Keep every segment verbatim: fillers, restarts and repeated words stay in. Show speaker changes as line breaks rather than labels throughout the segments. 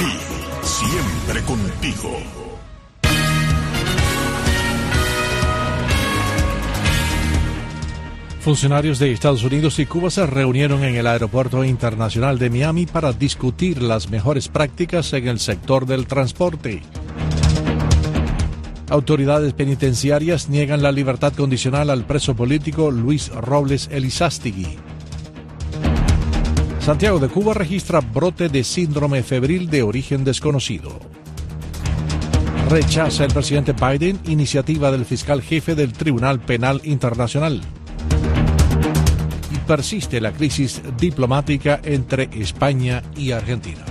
Martí, siempre contigo.
Funcionarios de Estados Unidos y Cuba se reunieron en el Aeropuerto Internacional de Miami para discutir las mejores prácticas en el sector del transporte. Autoridades penitenciarias niegan la libertad condicional al preso político Luis Robles Elizástegui. Santiago de Cuba registra brote de síndrome febril de origen desconocido. Rechaza el presidente Biden iniciativa del fiscal jefe del Tribunal Penal Internacional. Y persiste la crisis diplomática entre España y Argentina.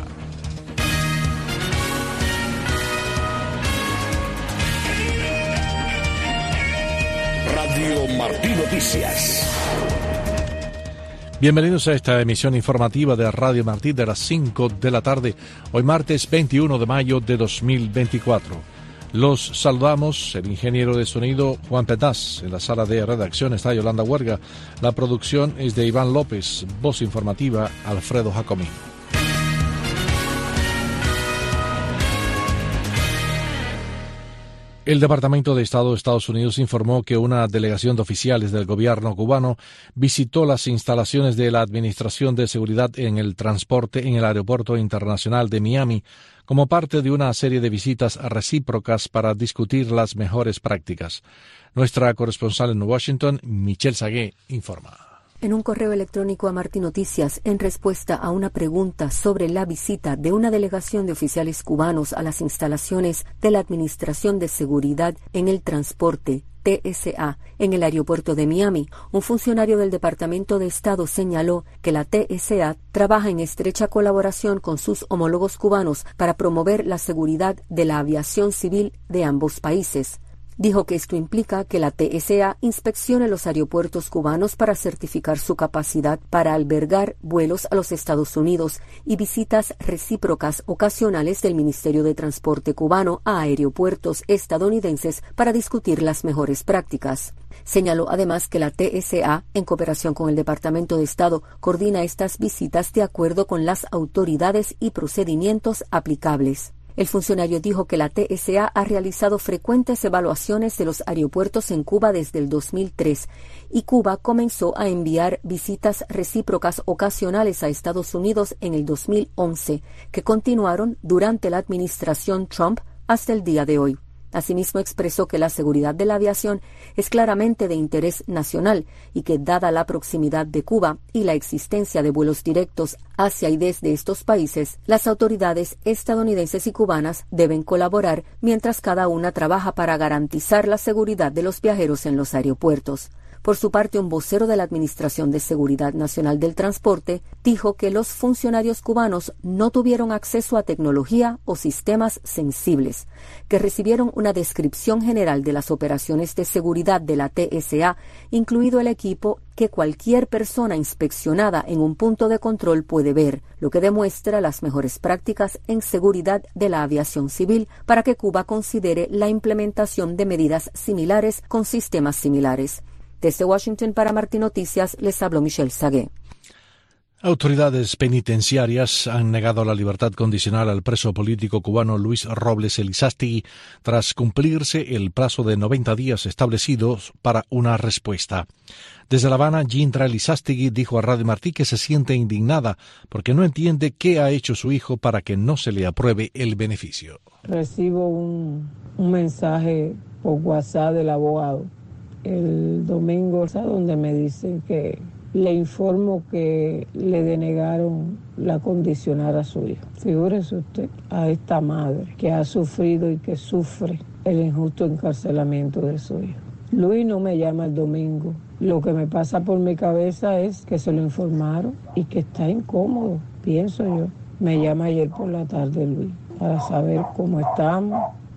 Radio Martí Noticias.
Bienvenidos a esta emisión informativa de Radio Martí de las cinco de la tarde, hoy martes veintiuno de mayo de dos mil veinticuatro. Los saludamos, el ingeniero de sonido Juan Petaz, en la sala de redacción está Yolanda Huerga, la producción es de Iván López, voz informativa Alfredo Jacomín. El Departamento de Estado de Estados Unidos informó que una delegación de oficiales del gobierno cubano visitó las instalaciones de la Administración de Seguridad en el Transporte en el Aeropuerto Internacional de Miami como parte de una serie de visitas recíprocas para discutir las mejores prácticas. Nuestra corresponsal en Washington, Michelle Sagué, informa.
En un correo electrónico a Martí Noticias, en respuesta a una pregunta sobre la visita de una delegación de oficiales cubanos a las instalaciones de la Administración de Seguridad en el Transporte, T S A, en el aeropuerto de Miami, un funcionario del Departamento de Estado señaló que la T S A trabaja en estrecha colaboración con sus homólogos cubanos para promover la seguridad de la aviación civil de ambos países. Dijo que esto implica que la T S A inspeccione los aeropuertos cubanos para certificar su capacidad para albergar vuelos a los Estados Unidos y visitas recíprocas ocasionales del Ministerio de Transporte cubano a aeropuertos estadounidenses para discutir las mejores prácticas. Señaló además que la T S A, en cooperación con el Departamento de Estado, coordina estas visitas de acuerdo con las autoridades y procedimientos aplicables. El funcionario dijo que la T S A ha realizado frecuentes evaluaciones de los aeropuertos en Cuba desde el dos mil tres y Cuba comenzó a enviar visitas recíprocas ocasionales a Estados Unidos en el dos mil once, que continuaron durante la administración Trump hasta el día de hoy. Asimismo, expresó que la seguridad de la aviación es claramente de interés nacional y que, dada la proximidad de Cuba y la existencia de vuelos directos hacia y desde estos países, las autoridades estadounidenses y cubanas deben colaborar mientras cada una trabaja para garantizar la seguridad de los viajeros en los aeropuertos. Por su parte, un vocero de la Administración de Seguridad Nacional del Transporte dijo que los funcionarios cubanos no tuvieron acceso a tecnología o sistemas sensibles, que recibieron una descripción general de las operaciones de seguridad de la T S A, incluido el equipo que cualquier persona inspeccionada en un punto de control puede ver, lo que demuestra las mejores prácticas en seguridad de la aviación civil para que Cuba considere la implementación de medidas similares con sistemas similares. Desde Washington para Martí Noticias les habló Michelle Sagué.
Autoridades penitenciarias han negado la libertad condicional al preso político cubano Luis Robles Elizástegui tras cumplirse el plazo de noventa días establecidos para una respuesta. Desde La Habana, Gintra Elizástegui dijo a Radio Martí que se siente indignada porque no entiende qué ha hecho su hijo para que no se le apruebe el beneficio.
Recibo un, un mensaje por WhatsApp del abogado el domingo, donde me dicen que le informo que le denegaron la condicional a su hijo. Figúrese usted a esta madre que ha sufrido y que sufre el injusto encarcelamiento de su hijo. Luis no me llama el domingo. Lo que me pasa por mi cabeza es que se lo informaron y que está incómodo, pienso yo. Me llama ayer por la tarde Luis para saber cómo estamos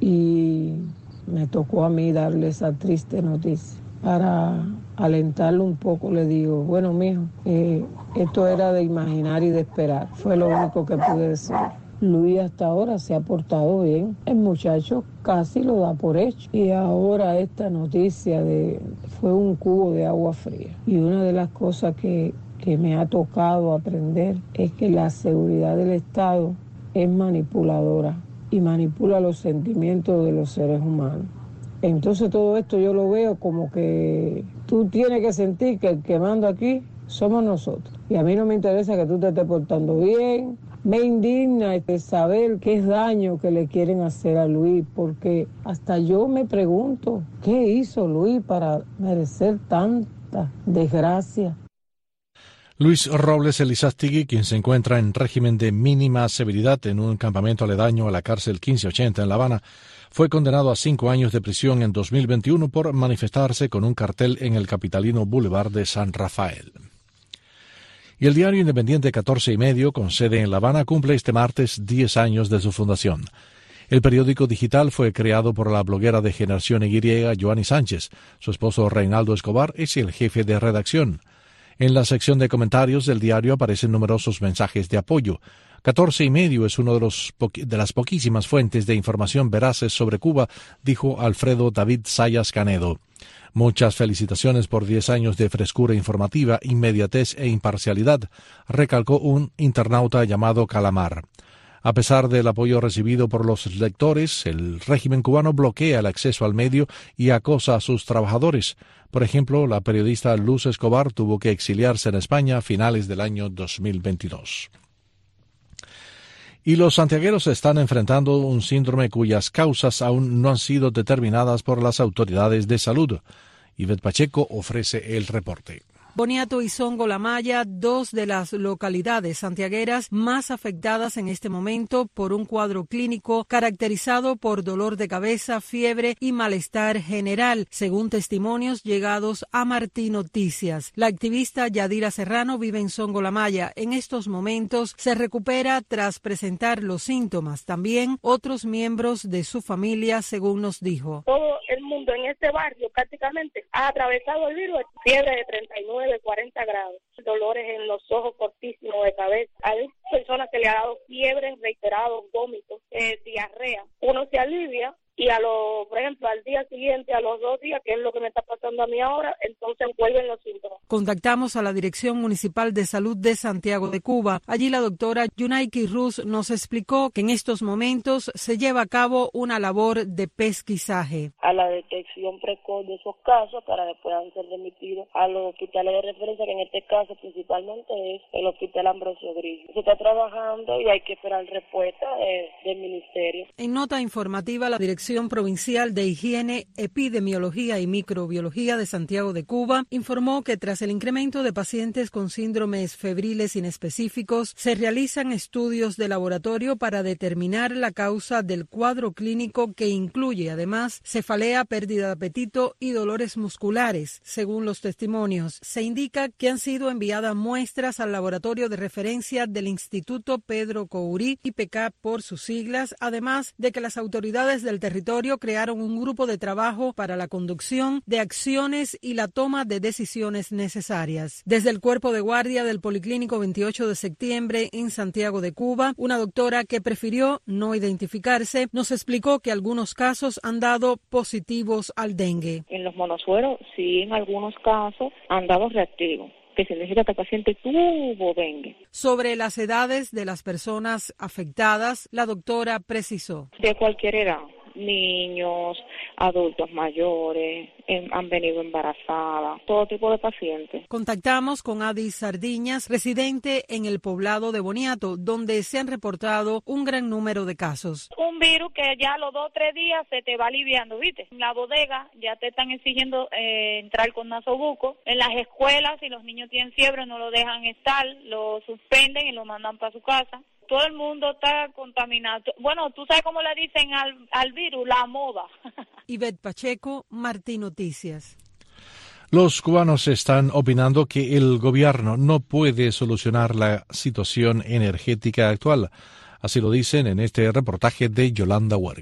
y me tocó a mí darle esa triste noticia. Para alentarlo un poco le digo, bueno, mijo, eh, esto era de imaginar y de esperar. Fue lo único que pude decir. Luis hasta ahora se ha portado bien. El muchacho casi lo da por hecho. Y ahora esta noticia de fue un cubo de agua fría. Y una de las cosas que, que me ha tocado aprender es que la seguridad del Estado es manipuladora y manipula los sentimientos de los seres humanos. Entonces todo esto yo lo veo como que tú tienes que sentir que el que manda aquí somos nosotros. Y a mí no me interesa que tú te estés portando bien. Me indigna saber qué daño que le quieren hacer a Luis, porque hasta yo me pregunto, ¿qué hizo Luis para merecer tanta desgracia?
Luis Robles Elizástegui, quien se encuentra en régimen de mínima severidad en un campamento aledaño a la cárcel quince ochenta en La Habana, fue condenado a cinco años de prisión en dos mil veintiuno por manifestarse con un cartel en el capitalino Boulevard de San Rafael. Y el diario independiente catorce y medio, con sede en La Habana, cumple este martes diez años de su fundación. El periódico digital fue creado por la bloguera de Generación Y, Joanny Sánchez. Su esposo Reinaldo Escobar es el jefe de redacción. En la sección de comentarios del diario aparecen numerosos mensajes de apoyo. catorce y medio es uno de, los de las poquísimas fuentes de información veraces sobre Cuba, dijo Alfredo David Sayas Canedo. Muchas felicitaciones por diez años de frescura informativa, inmediatez e imparcialidad, recalcó un internauta llamado Calamar. A pesar del apoyo recibido por los lectores, el régimen cubano bloquea el acceso al medio y acosa a sus trabajadores. Por ejemplo, la periodista Luz Escobar tuvo que exiliarse en España a finales del año dos mil veintidós. Y los santiagueros están enfrentando un síndrome cuyas causas aún no han sido determinadas por las autoridades de salud. Ivette Pacheco ofrece el reporte.
Boniato y Songo La Maya, dos de las localidades santiagueras más afectadas en este momento por un cuadro clínico caracterizado por dolor de cabeza, fiebre y malestar general, según testimonios llegados a Martí Noticias. La activista Yadira Serrano vive en Songo La Maya. En estos momentos se recupera tras presentar los síntomas. También otros miembros de su familia, según nos dijo.
Todo el mundo en este barrio prácticamente ha atravesado el virus, fiebre de treinta y nueve, cuarenta grados, dolores en los ojos fortísimos de cabeza. Hay personas que le ha dado fiebre, reiterados, vómitos, eh, diarrea. Uno se alivia y a lo, por ejemplo, al día siguiente, a los dos días, que es lo que me está pasando a mí ahora, entonces vuelven los síntomas.
Contactamos a la Dirección Municipal de Salud de Santiago de Cuba. Allí la doctora Yunaiki Ruz nos explicó que en estos momentos se lleva a cabo una labor de pesquisaje.
A la detección precoz de esos casos para que puedan ser remitidos a los hospitales de referencia, que en este caso principalmente es el Hospital Ambrosio Grillo. Se está trabajando y hay que esperar respuesta de, del Ministerio.
En nota informativa, la Dirección Provincial de Higiene, Epidemiología y Microbiología de Santiago de Cuba informó que tras el incremento de pacientes con síndromes febriles inespecíficos, se realizan estudios de laboratorio para determinar la causa del cuadro clínico, que incluye además cefalea, pérdida de apetito y dolores musculares. Según los testimonios, se indica que han sido enviadas muestras al laboratorio de referencia del Instituto Pedro Courí, I P C por sus siglas, además de que las autoridades del territorio territorio crearon un grupo de trabajo para la conducción de acciones y la toma de decisiones necesarias. Desde el cuerpo de guardia del Policlínico veintiocho de septiembre en Santiago de Cuba, una doctora que prefirió no identificarse nos explicó que algunos casos han dado positivos al dengue.
En los monosueros, sí, en algunos casos han dado reactivos, que significa que el paciente tuvo dengue.
Sobre las edades de las personas afectadas, la doctora precisó.
De cualquier edad. Niños, adultos mayores, en, han venido embarazadas, todo tipo de pacientes.
Contactamos con Adi Sardiñas, residente en el poblado de Boniato, donde se han reportado un gran número de casos.
Un virus que ya a los dos o tres días se te va aliviando, ¿viste? En la bodega ya te están exigiendo eh, entrar con nasobuco. En las escuelas, si los niños tienen fiebre, no lo dejan estar, lo suspenden y lo mandan para su casa. Todo el mundo está contaminado. Bueno, tú sabes cómo le dicen al, al virus, la moda.
Ivette Pacheco, Martí Noticias.
Los cubanos están opinando que el gobierno no puede solucionar la situación energética actual. Así lo dicen en este reportaje de Yolanda Huerga.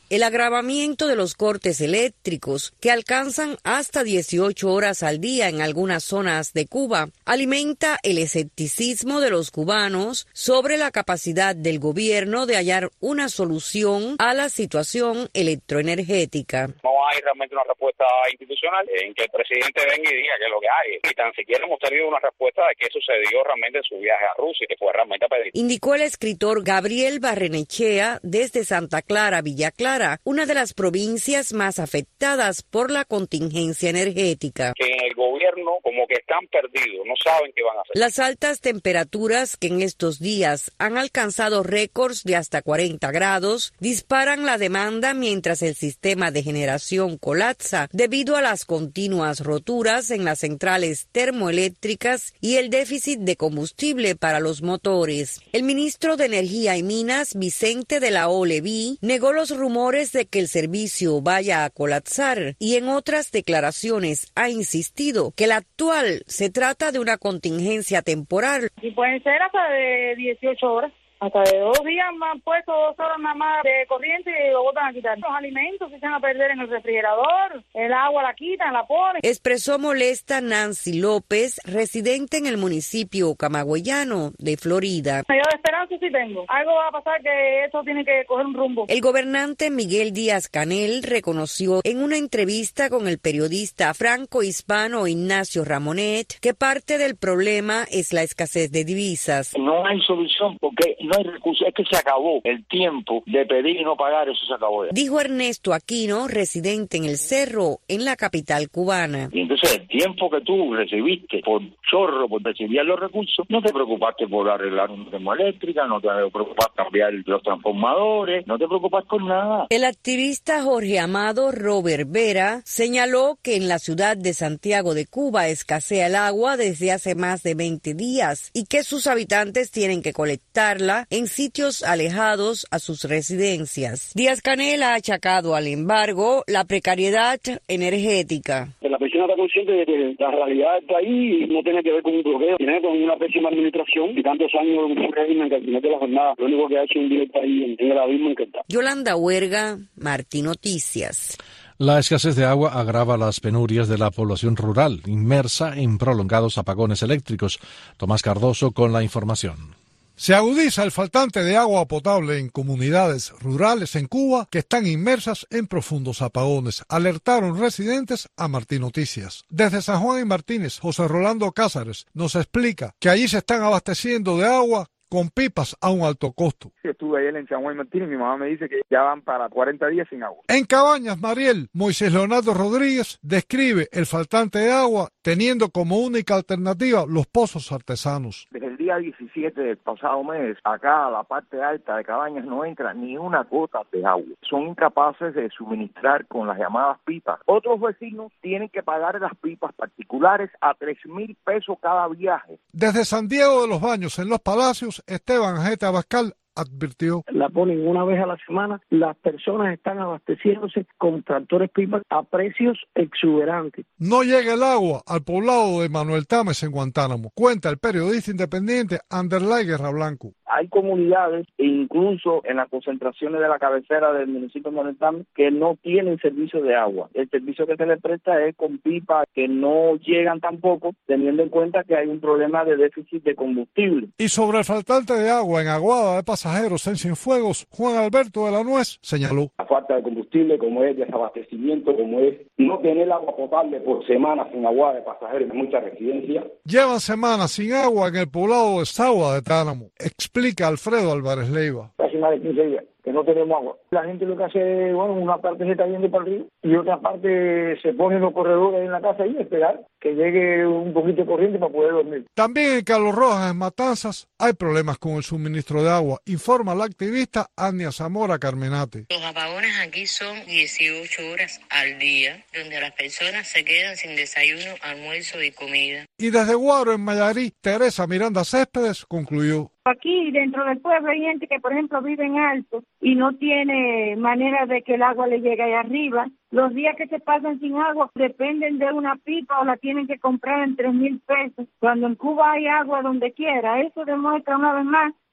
El agravamiento de los cortes eléctricos, que alcanzan hasta dieciocho horas al día en algunas zonas de Cuba, alimenta el escepticismo de los cubanos sobre la capacidad del gobierno de hallar una solución a la situación electroenergética.
No hay realmente una respuesta institucional en que el presidente venga y diga que es lo que hay. Y tan siquiera hemos tenido una respuesta de qué sucedió realmente en su viaje a Rusia, que fue realmente a pedir.
Indicó el escritor Gabriel Barrenechea desde Santa Clara, Villa Clara, una de las provincias más afectadas por la contingencia energética.
Que en el gobierno como que están perdidos, no saben qué van a hacer.
Las altas temperaturas que en estos días han alcanzado récords de hasta cuarenta grados disparan la demanda mientras el sistema de generación colapsa debido a las continuas roturas en las centrales termoeléctricas y el déficit de combustible para los motores. El ministro de Energía y Minas, Vicente de la Oleví, negó los rumores de que el servicio vaya a colapsar y en otras declaraciones ha insistido que la actual se trata de una contingencia temporal.
Y pueden ser hasta de dieciocho horas. Hasta de dos días me han puesto dos horas nada más de corriente y lo botan a quitar. Los alimentos se echan a perder en el refrigerador, el agua la quitan, la ponen.
Expresó molesta Nancy López, residente en el municipio camagüeyano de Florida.
Yo de esperanza sí tengo. Algo va a pasar, que esto tiene que coger un rumbo.
El gobernante Miguel Díaz-Canel reconoció en una entrevista con el periodista franco-hispano Ignacio Ramonet que parte del problema es la escasez de divisas.
No hay solución porque no hay recursos, es que se acabó el tiempo de pedir y no pagar, eso se acabó ya.
Dijo Ernesto Aquino, residente en El Cerro, en la capital cubana.
Y entonces el tiempo que tú recibiste por chorro, por recibir los recursos, no te preocupaste por arreglar una termoeléctrica, no te preocupaste por cambiar los transformadores, no te preocupaste por nada.
El activista Jorge Amado Robert Vera señaló que en la ciudad de Santiago de Cuba escasea el agua desde hace más de veinte días y que sus habitantes tienen que colectarla en sitios alejados a sus residencias. Díaz-Canel ha achacado al embargo la precariedad energética.
La persona está consciente de que la realidad del país no tiene que ver con un bloqueo, tiene con una pésima administración y tantos años de un régimen que al final de la jornada lo único que ha hecho es hundir el país en el abismo en que está.
Yolanda Huerga, Martí Noticias.
La escasez de agua agrava las penurias de la población rural, inmersa en prolongados apagones eléctricos. Tomás Cardoso con la información.
Se agudiza el faltante de agua potable en comunidades rurales en Cuba que están inmersas en profundos apagones, alertaron residentes a Martí Noticias. Desde San Juan y Martínez, José Rolando Cázares nos explica que allí se están abasteciendo de agua con pipas a un alto costo.
Estuve ayer en San Juan y Martínez y mi mamá me dice que ya van para cuarenta días sin agua.
En Cabañas, Mariel, Moisés Leonardo Rodríguez describe el faltante de agua teniendo como única alternativa los pozos artesanos.
Desde el día diecisiete del pasado mes, acá a la parte alta de Cabañas no entra ni una gota de agua. Son incapaces de suministrar con las llamadas pipas. Otros vecinos tienen que pagar las pipas particulares a tres mil pesos cada viaje.
Desde San Diego de los Baños, en Los Palacios, Esteban Ajete Abascal advirtió.
La ponen una vez a la semana, las personas están abasteciéndose con tractores pipas a precios exuberantes.
No llega el agua al poblado de Manuel Tames en Guantánamo, cuenta el periodista independiente Anderlay Guerra Blanco.
Hay comunidades, incluso en las concentraciones de la cabecera del municipio de Manuel Tames, que no tienen servicio de agua. El servicio que se les presta es con pipas que no llegan tampoco, teniendo en cuenta que hay un problema de déficit de combustible.
Y sobre el faltante de agua en Aguada de Pasajeros en Cienfuegos, Juan Alberto de la Nuez señaló.
La falta de combustible, como es desabastecimiento, como es no tener agua potable por semanas en Aguada de Pasajeros en muchas residencias.
Llevan semanas sin agua en el poblado de Sagua de Tánamo, explica Alfredo Álvarez Leiva.
Casi más de quince días que no tenemos agua. La gente lo que hace, bueno, una parte se está yendo para el río y otra parte se pone en los corredores en la casa y esperar que llegue un poquito de corriente para poder dormir.
También en Carlos Rojas, en Matanzas, hay problemas con el suministro de agua, informa la activista Ania Zamora Carmenate.
Los apagones aquí son dieciocho horas al día, donde las personas se quedan sin desayuno, almuerzo y comida.
Y desde Guaro, en Mayarí, Teresa Miranda Céspedes concluyó.
Aquí dentro del pueblo hay gente que, por ejemplo, vive en alto y no tiene manera de que el agua le llegue ahí arriba. Los días que se pasan sin agua dependen de una pipa o la tienen que comprar en tres mil pesos. Cuando en Cuba hay agua donde quiera, eso demuestra una vez más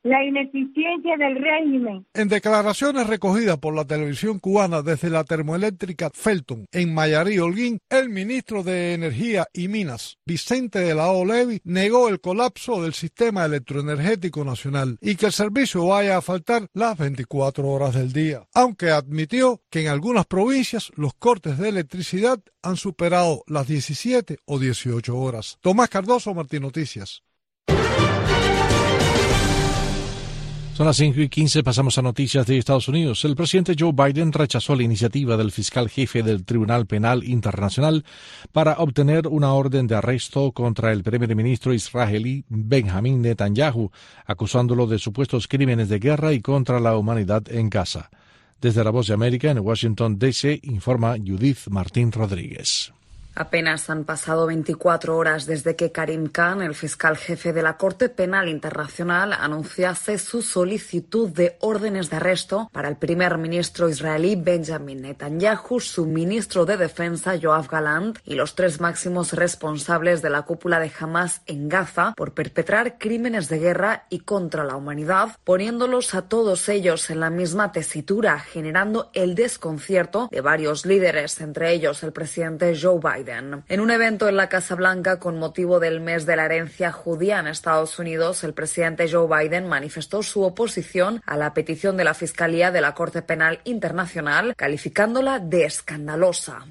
la ineficiencia del régimen.
En declaraciones recogidas por la televisión cubana desde la termoeléctrica Felton en Mayarí, Holguín, el ministro de Energía y Minas, Vicente de la O. Levi, negó el colapso del sistema electroenergético nacional y que el servicio vaya a faltar las veinticuatro horas del día, aunque admitió que en algunas provincias los cortes de electricidad han superado las diecisiete o dieciocho horas. Tomás Cardoso, Martín Noticias.
Son las cinco y quince, pasamos a noticias de Estados Unidos. El presidente Joe Biden rechazó la iniciativa del fiscal jefe del Tribunal Penal Internacional para obtener una orden de arresto contra el primer ministro israelí Benjamin Netanyahu, acusándolo de supuestos crímenes de guerra y contra la humanidad en Gaza. Desde La Voz de América, en Washington, D C, informa Judith Martín Rodríguez.
Apenas han pasado veinticuatro horas desde que Karim Khan, el fiscal jefe de la Corte Penal Internacional, anunciase su solicitud de órdenes de arresto para el primer ministro israelí Benjamin Netanyahu, su ministro de Defensa Yoav Gallant y los tres máximos responsables de la cúpula de Hamas en Gaza por perpetrar crímenes de guerra y contra la humanidad, poniéndolos a todos ellos en la misma tesitura, generando el desconcierto de varios líderes, entre ellos el presidente Joe Biden. En un evento en la Casa Blanca con motivo del mes de la herencia judía en Estados Unidos, el presidente Joe Biden manifestó su oposición a la petición de la Fiscalía de la Corte Penal Internacional, calificándola de escandalosa.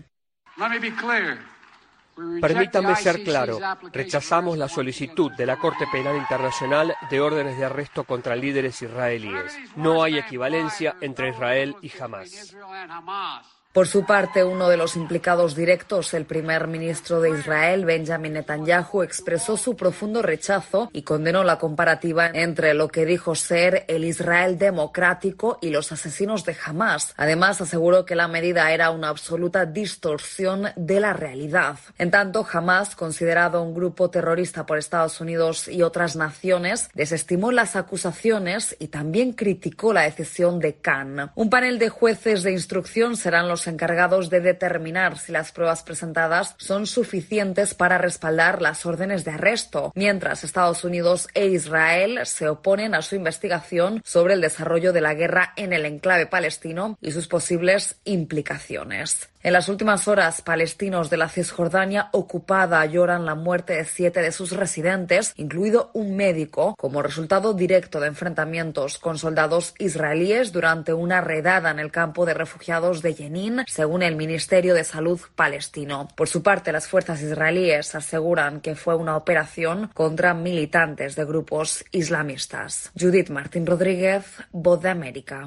Permítame ser claro, rechazamos la solicitud de la Corte Penal Internacional de órdenes de arresto contra líderes israelíes. No hay equivalencia entre Israel y Hamas.
Por su parte, uno de los implicados directos, el primer ministro de Israel, Benjamin Netanyahu, expresó su profundo rechazo y condenó la comparativa entre lo que dijo ser el Israel democrático y los asesinos de Hamas. Además, aseguró que la medida era una absoluta distorsión de la realidad. En tanto, Hamas, considerado un grupo terrorista por Estados Unidos y otras naciones, desestimó las acusaciones y también criticó la decisión de Khan. Un panel de jueces de instrucción serán los encargados de determinar si las pruebas presentadas son suficientes para respaldar las órdenes de arresto, mientras Estados Unidos e Israel se oponen a su investigación sobre el desarrollo de la guerra en el enclave palestino y sus posibles implicaciones. En las últimas horas, palestinos de la Cisjordania ocupada lloran la muerte de siete de sus residentes, incluido un médico, como resultado directo de enfrentamientos con soldados israelíes durante una redada en el campo de refugiados de Jenin, según el Ministerio de Salud palestino. Por su parte, las fuerzas israelíes aseguran que fue una operación contra militantes de grupos islamistas. Judith Martín Rodríguez, Voz de América.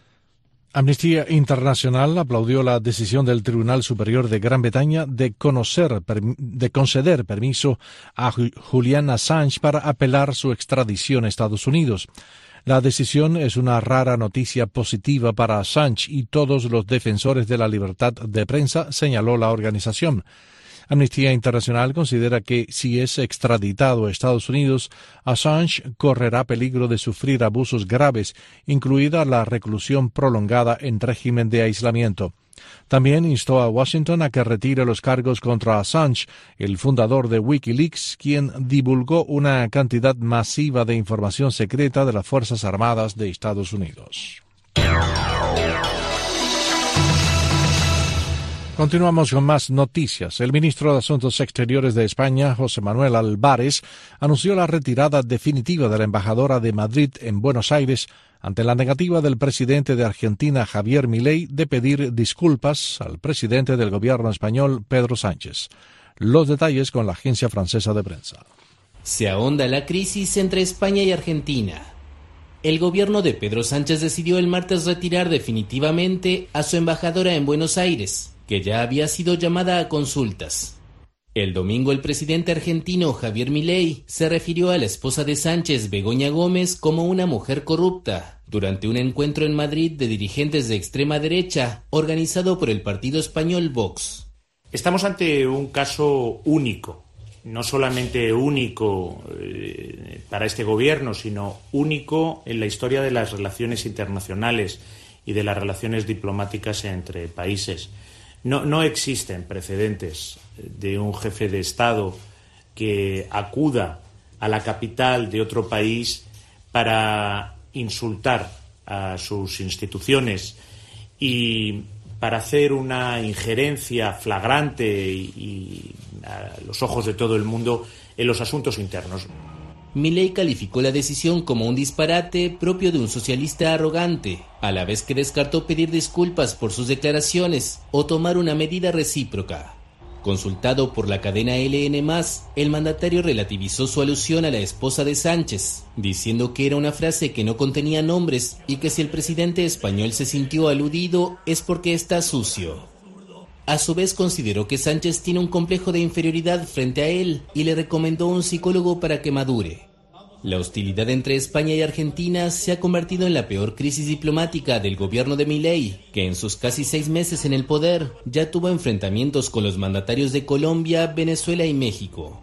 Amnistía Internacional aplaudió la decisión del Tribunal Superior de Gran Bretaña de, conocer, de conceder permiso a Julian Assange para apelar su extradición a Estados Unidos. La decisión es una rara noticia positiva para Assange y todos los defensores de la libertad de prensa, señaló la organización. Amnistía Internacional considera que si es extraditado a Estados Unidos, Assange correrá peligro de sufrir abusos graves, incluida la reclusión prolongada en régimen de aislamiento. También instó a Washington a que retire los cargos contra Assange, el fundador de Wikileaks, quien divulgó una cantidad masiva de información secreta de las Fuerzas Armadas de Estados Unidos. Continuamos con más noticias. El ministro de Asuntos Exteriores de España, José Manuel Álvarez, anunció la retirada definitiva de la embajadora de Madrid en Buenos Aires ante la negativa del presidente de Argentina, Javier Milei, de pedir disculpas al presidente del gobierno español, Pedro Sánchez. Los detalles con la agencia francesa de prensa.
Se ahonda la crisis entre España y Argentina. El gobierno de Pedro Sánchez decidió el martes retirar definitivamente a su embajadora en Buenos Aires, que ya había sido llamada a consultas. El domingo el presidente argentino Javier Milei se refirió a la esposa de Sánchez, Begoña Gómez, como una mujer corrupta, durante un encuentro en Madrid de dirigentes de extrema derecha, organizado por el partido español Vox.
Estamos ante un caso único, no solamente único eh, para este gobierno, sino único en la historia de las relaciones internacionales y de las relaciones diplomáticas entre países. No, no existen precedentes de un jefe de Estado que acuda a la capital de otro país para insultar a sus instituciones y para hacer una injerencia flagrante y, y a los ojos de todo el mundo en los asuntos internos.
Milei calificó la decisión como un disparate propio de un socialista arrogante, a la vez que descartó pedir disculpas por sus declaraciones o tomar una medida recíproca. Consultado por la cadena L N más, el mandatario relativizó su alusión a la esposa de Sánchez, diciendo que era una frase que no contenía nombres y que si el presidente español se sintió aludido es porque está sucio. A su vez consideró que Sánchez tiene un complejo de inferioridad frente a él y le recomendó un psicólogo para que madure. La hostilidad entre España y Argentina se ha convertido en la peor crisis diplomática del gobierno de Milei, que en sus casi seis meses en el poder ya tuvo enfrentamientos con los mandatarios de Colombia, Venezuela y México.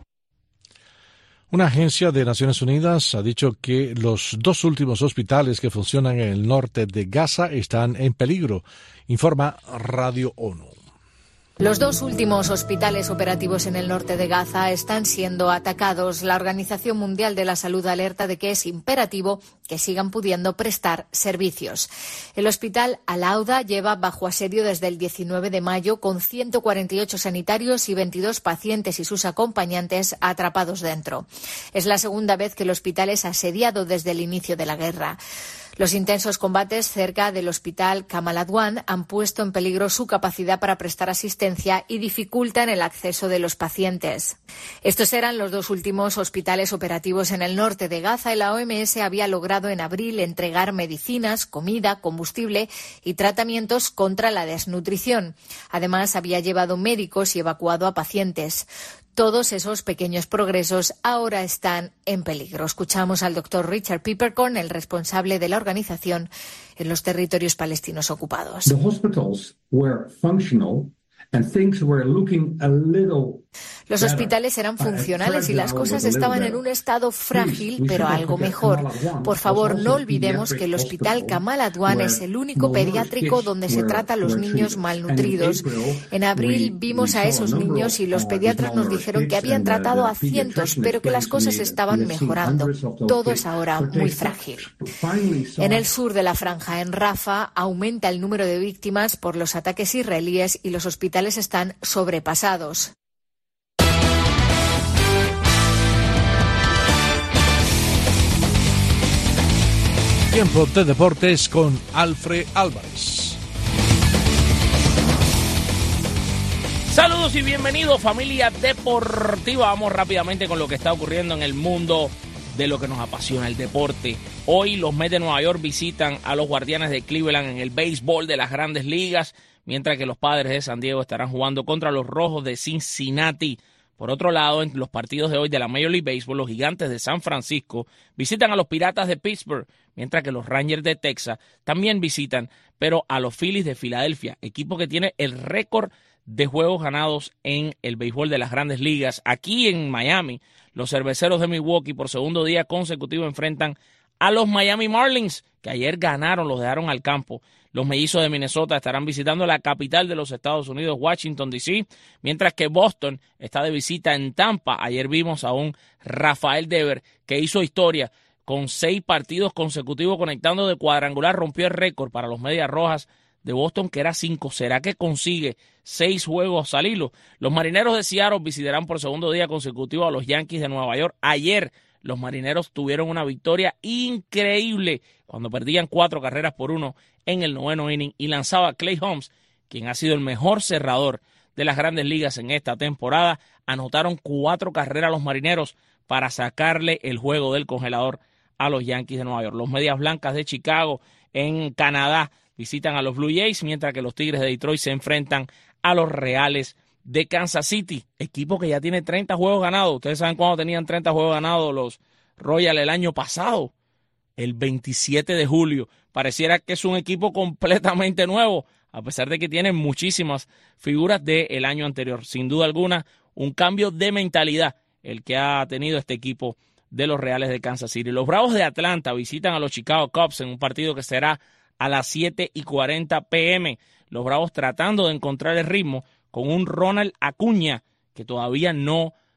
Una agencia de Naciones Unidas ha dicho que los dos últimos hospitales que funcionan en el norte de Gaza están en peligro, informa Radio ONU.
Los dos últimos hospitales operativos en el norte de Gaza están siendo atacados. La Organización Mundial de la Salud alerta de que es imperativo que sigan pudiendo prestar servicios. El hospital Al-Auda lleva bajo asedio desde el diecinueve de mayo con ciento cuarenta y ocho sanitarios y veintidós pacientes y sus acompañantes atrapados dentro. Es la segunda vez que el hospital es asediado desde el inicio de la guerra. Los intensos combates cerca del hospital Kamal Adwan han puesto en peligro su capacidad para prestar asistencia y dificultan el acceso de los pacientes. Estos eran los dos últimos hospitales operativos en el norte de Gaza y la O M S había logrado en abril entregar medicinas, comida, combustible y tratamientos contra la desnutrición. Además, había llevado médicos y evacuado a pacientes. Todos esos pequeños progresos ahora están en peligro. Escuchamos al doctor Richard Pippercorn, el responsable de la organización en los territorios palestinos ocupados.
The hospitals were functional and things were looking a little
Los hospitales eran funcionales y las cosas estaban en un estado frágil, pero algo mejor. Por favor, no olvidemos que el Hospital Kamal Adwan es el único pediátrico donde se trata a los niños malnutridos. En abril vimos a esos niños y los pediatras nos dijeron que habían tratado a cientos, pero que las cosas estaban mejorando. Todo es ahora muy frágil. En el sur de la franja, en Rafah, aumenta el número de víctimas por los ataques israelíes y los hospitales están sobrepasados.
Tiempo de deportes con Alfred Álvarez.
Saludos y bienvenidos, familia deportiva. Vamos rápidamente con lo que está ocurriendo en el mundo de lo que nos apasiona, el deporte. Hoy los Mets de Nueva York visitan a los Guardianes de Cleveland en el béisbol de las Grandes Ligas, mientras que los Padres de San Diego estarán jugando contra los Rojos de Cincinnati. Por otro lado, en los partidos de hoy de la Major League Baseball, los Gigantes de San Francisco visitan a los Piratas de Pittsburgh, mientras que los Rangers de Texas también visitan, pero a los Phillies de Filadelfia, equipo que tiene el récord de juegos ganados en el béisbol de las Grandes Ligas. Aquí en Miami, los Cerveceros de Milwaukee por segundo día consecutivo enfrentan a los Miami Marlins, que ayer ganaron, los dejaron al campo. Los Mellizos de Minnesota estarán visitando la capital de los Estados Unidos, Washington, D C, mientras que Boston está de visita en Tampa. Ayer vimos a un Rafael Devers que hizo historia con seis partidos consecutivos conectando de cuadrangular, rompió el récord para los Medias Rojas de Boston, que era cinco. ¿Será que consigue seis juegos al hilo? Los Marineros de Seattle visitarán por segundo día consecutivo a los Yankees de Nueva York. Ayer los Marineros tuvieron una victoria increíble cuando perdían cuatro carreras por uno en el noveno inning y lanzaba Clay Holmes, quien ha sido el mejor cerrador de las Grandes Ligas en esta temporada. Anotaron cuatro carreras los Marineros para sacarle el juego del congelador a los Yankees de Nueva York. Los Medias Blancas de Chicago en Canadá visitan a los Blue Jays, mientras que los Tigres de Detroit se enfrentan a los Reales de Kansas City, equipo que ya tiene treinta juegos ganados. Ustedes saben cuándo tenían treinta juegos ganados los Royals el año pasado, el veintisiete de julio. Pareciera que es un equipo completamente nuevo, a pesar de que tienen muchísimas figuras del año anterior. Sin duda alguna, un cambio de mentalidad el que ha tenido este equipo de los Reales de Kansas City. Los Bravos de Atlanta visitan a los Chicago Cubs en un partido que será a las siete y cuarenta pe eme. Los Bravos tratando de encontrar el ritmo con un Ronald Acuña que todavía no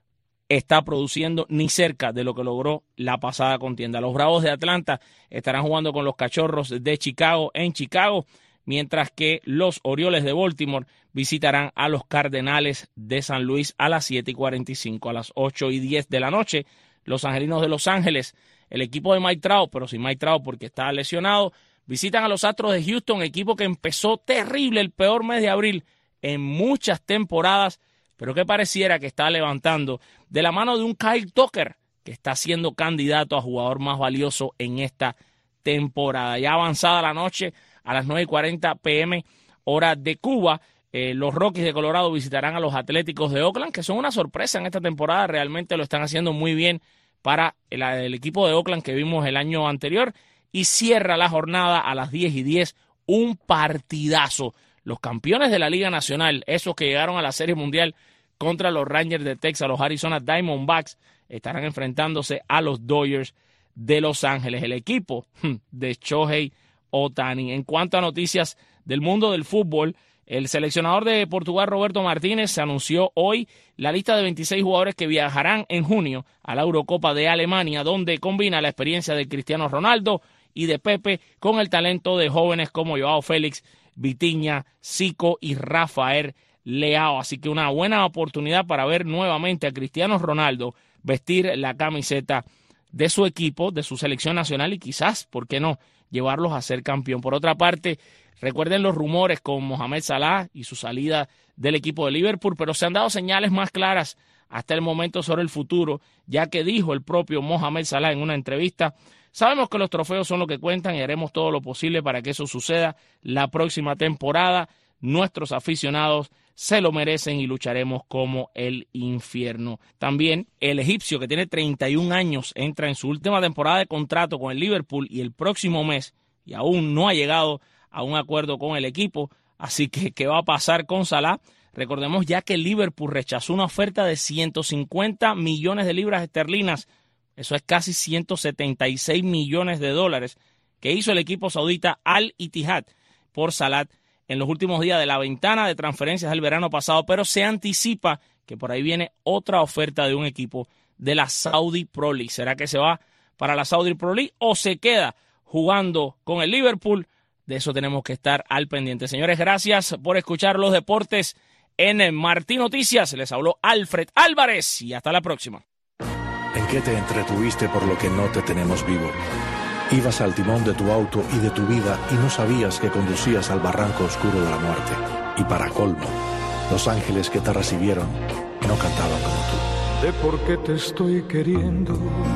está produciendo ni cerca de lo que logró la pasada contienda. Los Bravos de Atlanta estarán jugando con los Cachorros de Chicago en Chicago, mientras que los Orioles de Baltimore visitarán a los Cardenales de San Luis a las siete y cuarenta y cinco. A las ocho y diez de la noche, los Angelinos de Los Ángeles, el equipo de Mike Trout, pero sin Mike Trout porque está lesionado, visitan a los Astros de Houston, equipo que empezó terrible el peor mes de abril en muchas temporadas, pero que pareciera que está levantando de la mano de un Kyle Tucker, que está siendo candidato a jugador más valioso en esta temporada. Ya avanzada la noche, a las nueve y cuarenta pe eme, hora de Cuba, eh, los Rockies de Colorado visitarán a los Atléticos de Oakland, que son una sorpresa en esta temporada, realmente lo están haciendo muy bien para el, el equipo de Oakland que vimos el año anterior, y cierra la jornada a las diez y diez, un partidazo. Los campeones de la Liga Nacional, esos que llegaron a la Serie Mundial contra los Rangers de Texas, los Arizona Diamondbacks, estarán enfrentándose a los Dodgers de Los Ángeles, el equipo de Shohei Ohtani. En cuanto a noticias del mundo del fútbol, el seleccionador de Portugal, Roberto Martínez, se anunció hoy la lista de veintiséis jugadores que viajarán en junio a la Eurocopa de Alemania, donde combina la experiencia de Cristiano Ronaldo y de Pepe con el talento de jóvenes como Joao Félix, Vitinha, Zico y Rafael Leao. Así que una buena oportunidad para ver nuevamente a Cristiano Ronaldo vestir la camiseta de su equipo, de su selección nacional y quizás, ¿por qué no?, llevarlos a ser campeón. Por otra parte, recuerden los rumores con Mohamed Salah y su salida del equipo de Liverpool, pero se han dado señales más claras hasta el momento sobre el futuro, ya que dijo el propio Mohamed Salah en una entrevista: sabemos que los trofeos son lo que cuentan y haremos todo lo posible para que eso suceda la próxima temporada. Nuestros aficionados se lo merecen y lucharemos como el infierno. También el egipcio, que tiene treinta y un años, entra en su última temporada de contrato con el Liverpool y el próximo mes, y aún no ha llegado a un acuerdo con el equipo. Así que, ¿qué va a pasar con Salah? Recordemos ya que el Liverpool rechazó una oferta de ciento cincuenta millones de libras esterlinas, eso es casi ciento setenta y seis millones de dólares, que hizo el equipo saudita Al Ittihad por Salah en los últimos días de la ventana de transferencias del verano pasado, pero se anticipa que por ahí viene otra oferta de un equipo de la Saudi Pro League. ¿Será que se va para la Saudi Pro League o se queda jugando con el Liverpool? De eso tenemos que estar al pendiente. Señores, gracias por escuchar los deportes en Martín Noticias. Les habló Alfred Álvarez y hasta la próxima.
¿En qué te entretuviste por lo que no te tenemos vivo? Ibas al timón de tu auto y de tu vida y no sabías que conducías al barranco oscuro de la muerte. Y para colmo, los ángeles que te recibieron no cantaban como tú.
De por qué te estoy queriendo,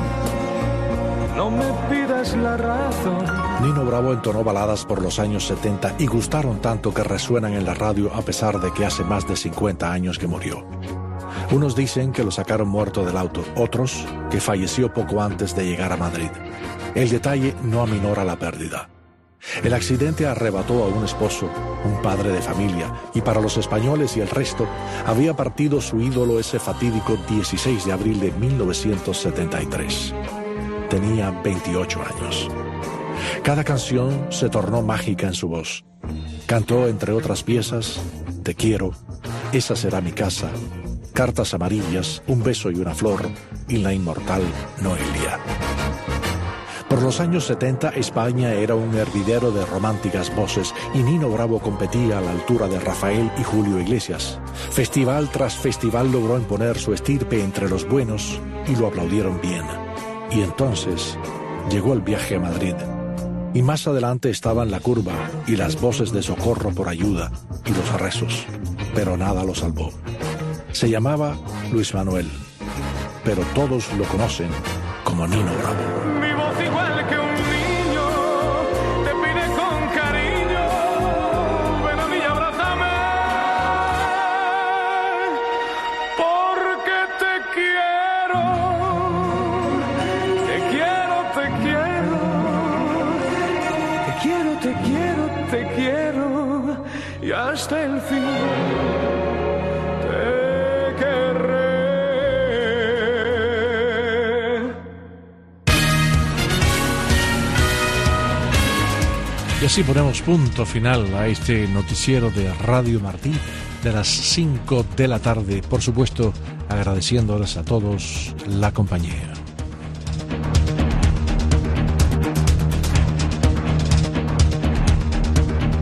no me pidas la razón.
Nino Bravo entonó baladas por los años setenta y gustaron tanto que resuenan en la radio a pesar de que hace más de cincuenta años que murió. Unos dicen que lo sacaron muerto del auto, otros que falleció poco antes de llegar a Madrid. El detalle no aminora la pérdida. El accidente arrebató a un esposo, un padre de familia, y para los españoles y el resto, había partido su ídolo ese fatídico dieciséis de abril de mil novecientos setenta y tres. Tenía veintiocho años. Cada canción se tornó mágica en su voz. Cantó, entre otras piezas, Te quiero, Esa será mi casa, Cartas amarillas, Un beso y una flor, y la inmortal Noelia. Por los años setenta, España era un hervidero de románticas voces y Nino Bravo competía a la altura de Rafael y Julio Iglesias. Festival tras festival logró imponer su estirpe entre los buenos y lo aplaudieron bien. Y entonces llegó el viaje a Madrid. Y más adelante estaban La Curva y las voces de socorro por ayuda y los rezos. Pero nada lo salvó. Se llamaba Luis Manuel, pero todos lo conocen como Nino Bravo.
Mi voz igual que un niño te pide con cariño, ven a mí y abrázame, porque te quiero, te quiero, te quiero, te quiero, te quiero, te quiero, y hasta el fin.
Y así ponemos punto final a este noticiero de Radio Martí de las cinco de la tarde. Por supuesto, agradeciéndoles a todos la compañía.